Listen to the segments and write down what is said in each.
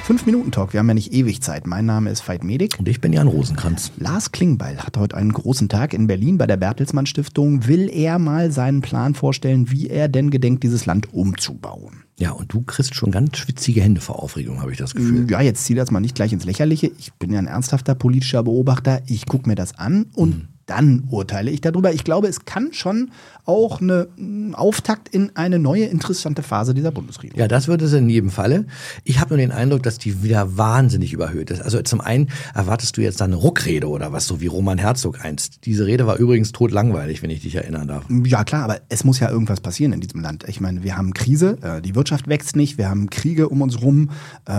5-Minuten-Talk, wir haben ja nicht ewig Zeit. Mein Name ist Veit Medik. Und ich bin Jan Rosenkranz. Lars Klingbeil hat heute einen großen Tag in Berlin bei der Bertelsmann Stiftung. Will er mal seinen Plan vorstellen, wie er denn gedenkt, dieses Land umzubauen? Ja, und du kriegst schon ganz schwitzige Hände vor Aufregung, habe ich das Gefühl. Ja, jetzt zieh das mal nicht gleich ins Lächerliche. Ich bin ja ein ernsthafter politischer Beobachter. Ich gucke mir das an und dann urteile ich darüber. Ich glaube, es kann schon auch ein Auftakt in eine neue, interessante Phase dieser Bundesregierung. Ja, das wird es in jedem Falle. Ich habe nur den Eindruck, dass die wieder wahnsinnig überhöht ist. Also zum einen erwartest du jetzt da eine Ruckrede oder was, so wie Roman Herzog einst. Diese Rede war übrigens totlangweilig, wenn ich dich erinnern darf. Ja klar, aber es muss ja irgendwas passieren in diesem Land. Ich meine, wir haben Krise, die Wirtschaft wächst nicht, wir haben Kriege um uns rum.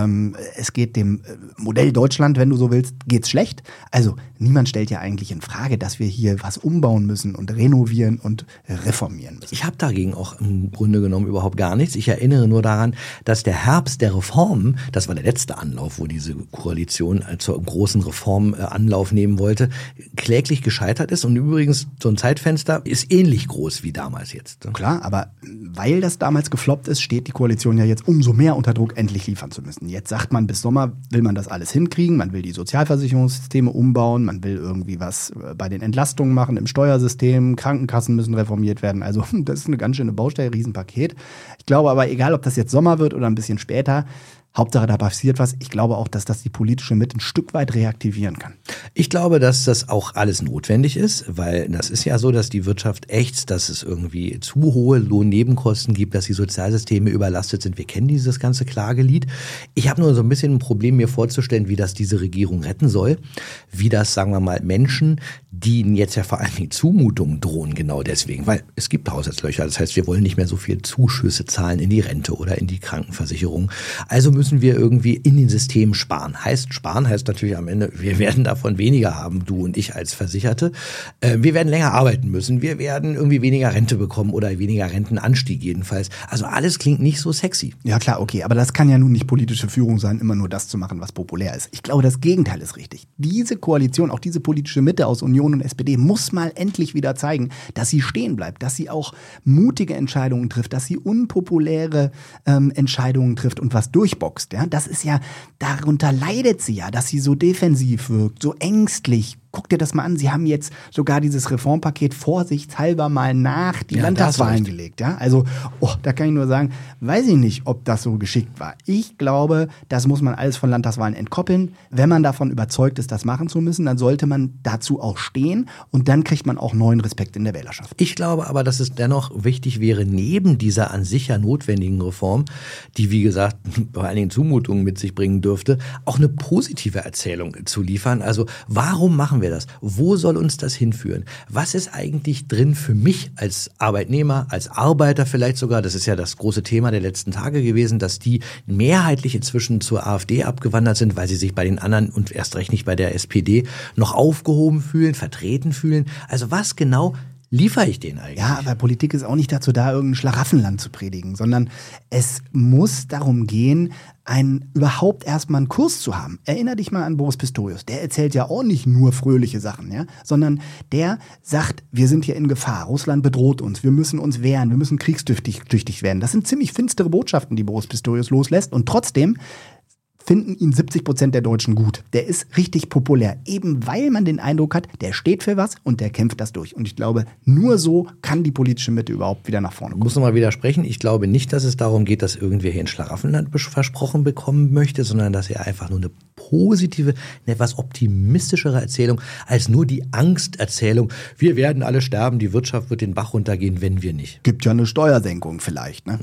Es geht dem Modell Deutschland, wenn du so willst, geht's schlecht. Also niemand stellt ja eigentlich in Frage, dass wir hier was umbauen müssen und renovieren und reformieren müssen. Ich habe dagegen auch im Grunde genommen überhaupt gar nichts. Ich erinnere nur daran, dass der Herbst der Reformen, das war der letzte Anlauf, wo diese Koalition zur großen Reform Anlauf nehmen wollte, kläglich gescheitert ist. Und übrigens, so ein Zeitfenster ist ähnlich groß wie damals jetzt. Klar, aber weil das damals gefloppt ist, steht die Koalition ja jetzt umso mehr unter Druck, endlich liefern zu müssen. Jetzt sagt man, bis Sommer will man das alles hinkriegen. Man will die Sozialversicherungssysteme umbauen. Man will irgendwie was bei den Entlastungen machen im Steuersystem. Krankenkassen müssen reformiert werden. Also das ist eine ganz schöne Baustelle, Riesenpaket. Ich glaube aber, egal ob das jetzt Sommer wird oder ein bisschen später, Hauptsache, da passiert was. Ich glaube auch, dass das die politische Mitte ein Stück weit reaktivieren kann. Ich glaube, dass das auch alles notwendig ist, weil das ist ja so, dass die Wirtschaft ächzt, dass es irgendwie zu hohe Lohnnebenkosten gibt, dass die Sozialsysteme überlastet sind. Wir kennen dieses ganze Klagelied. Ich habe nur so ein bisschen ein Problem, mir vorzustellen, wie das diese Regierung retten soll. Wie das, sagen wir mal, Menschen, die ihnen jetzt ja vor allen Dingen Zumutungen drohen, genau deswegen. Weil es gibt Haushaltslöcher. Das heißt, wir wollen nicht mehr so viel Zuschüsse zahlen in die Rente oder in die Krankenversicherung. Also müssen wir irgendwie in den Systemen sparen. Sparen heißt natürlich am Ende, wir werden davon weniger haben, du und ich als Versicherte. Wir werden länger arbeiten müssen. Wir werden irgendwie weniger Rente bekommen oder weniger Rentenanstieg jedenfalls. Also alles klingt nicht so sexy. Ja klar, okay, aber das kann ja nun nicht politische Führung sein, immer nur das zu machen, was populär ist. Ich glaube, das Gegenteil ist richtig. Diese Koalition, auch diese politische Mitte aus Union und SPD muss mal endlich wieder zeigen, dass sie stehen bleibt, dass sie auch mutige Entscheidungen trifft, dass sie unpopuläre Entscheidungen trifft und was durchboxt. Ja, das ist ja, darunter leidet sie ja, dass sie so defensiv wirkt, so ängstlich. Guck dir das mal an, sie haben jetzt sogar dieses Reformpaket vorsichtshalber mal nach die Landtagswahlen gelegt. Ja? Also, da kann ich nur sagen, weiß ich nicht, ob das so geschickt war. Ich glaube, das muss man alles von Landtagswahlen entkoppeln. Wenn man davon überzeugt ist, das machen zu müssen, dann sollte man dazu auch stehen und dann kriegt man auch neuen Respekt in der Wählerschaft. Ich glaube aber, dass es dennoch wichtig wäre, neben dieser an sich ja notwendigen Reform, die wie gesagt vor allen Dingen Zumutungen mit sich bringen dürfte, auch eine positive Erzählung zu liefern. Also warum machen wir das? Wo soll uns das hinführen? Was ist eigentlich drin für mich als Arbeitnehmer, als Arbeiter vielleicht sogar? Das ist ja das große Thema der letzten Tage gewesen, dass die mehrheitlich inzwischen zur AfD abgewandert sind, weil sie sich bei den anderen und erst recht nicht bei der SPD noch aufgehoben fühlen, vertreten fühlen. Also was genau liefere ich denen eigentlich? Ja, aber Politik ist auch nicht dazu da, irgendein Schlaraffenland zu predigen, sondern es muss darum gehen, überhaupt erstmal einen Kurs zu haben. Erinner dich mal an Boris Pistorius. Der erzählt ja auch nicht nur fröhliche Sachen, ja, sondern der sagt, wir sind hier in Gefahr. Russland bedroht uns. Wir müssen uns wehren. Wir müssen kriegstüchtig werden. Das sind ziemlich finstere Botschaften, die Boris Pistorius loslässt. Und trotzdem finden ihn 70% der Deutschen gut. Der ist richtig populär, eben weil man den Eindruck hat, der steht für was und der kämpft das durch. Und ich glaube, nur so kann die politische Mitte überhaupt wieder nach vorne kommen. Ich muss nochmal widersprechen. Ich glaube nicht, dass es darum geht, dass irgendwer hier ein Schlaraffenland versprochen bekommen möchte, sondern dass er einfach nur eine positive, eine etwas optimistischere Erzählung als nur die Angsterzählung. Wir werden alle sterben, die Wirtschaft wird den Bach runtergehen, wenn wir nicht. Gibt ja eine Steuersenkung vielleicht, ne?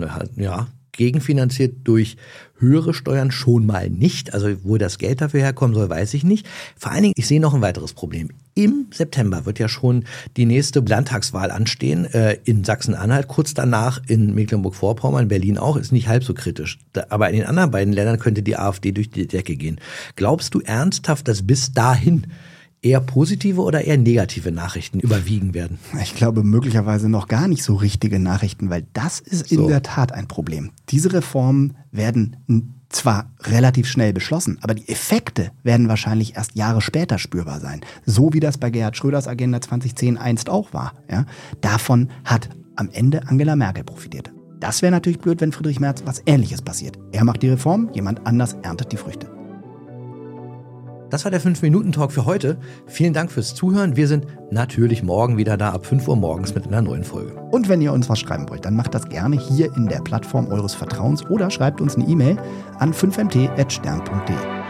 Ja. Gegenfinanziert durch höhere Steuern schon mal nicht. Also wo das Geld dafür herkommen soll, weiß ich nicht. Vor allen Dingen, ich sehe noch ein weiteres Problem. Im September wird ja schon die nächste Landtagswahl anstehen in Sachsen-Anhalt. Kurz danach in Mecklenburg-Vorpommern, Berlin auch, ist nicht halb so kritisch. Aber in den anderen beiden Ländern könnte die AfD durch die Decke gehen. Glaubst du ernsthaft, dass bis dahin eher positive oder eher negative Nachrichten überwiegen werden? Ich glaube möglicherweise noch gar nicht so richtige Nachrichten, weil das ist in der Tat ein Problem. Diese Reformen werden zwar relativ schnell beschlossen, aber die Effekte werden wahrscheinlich erst Jahre später spürbar sein. So wie das bei Gerhard Schröders Agenda 2010 einst auch war. Ja? Davon hat am Ende Angela Merkel profitiert. Das wäre natürlich blöd, wenn Friedrich Merz was Ähnliches passiert. Er macht die Reform, jemand anders erntet die Früchte. Das war der 5-Minuten-Talk für heute. Vielen Dank fürs Zuhören. Wir sind natürlich morgen wieder da ab 5 Uhr morgens mit einer neuen Folge. Und wenn ihr uns was schreiben wollt, dann macht das gerne hier in der Plattform eures Vertrauens oder schreibt uns eine E-Mail an 5mt@stern.de.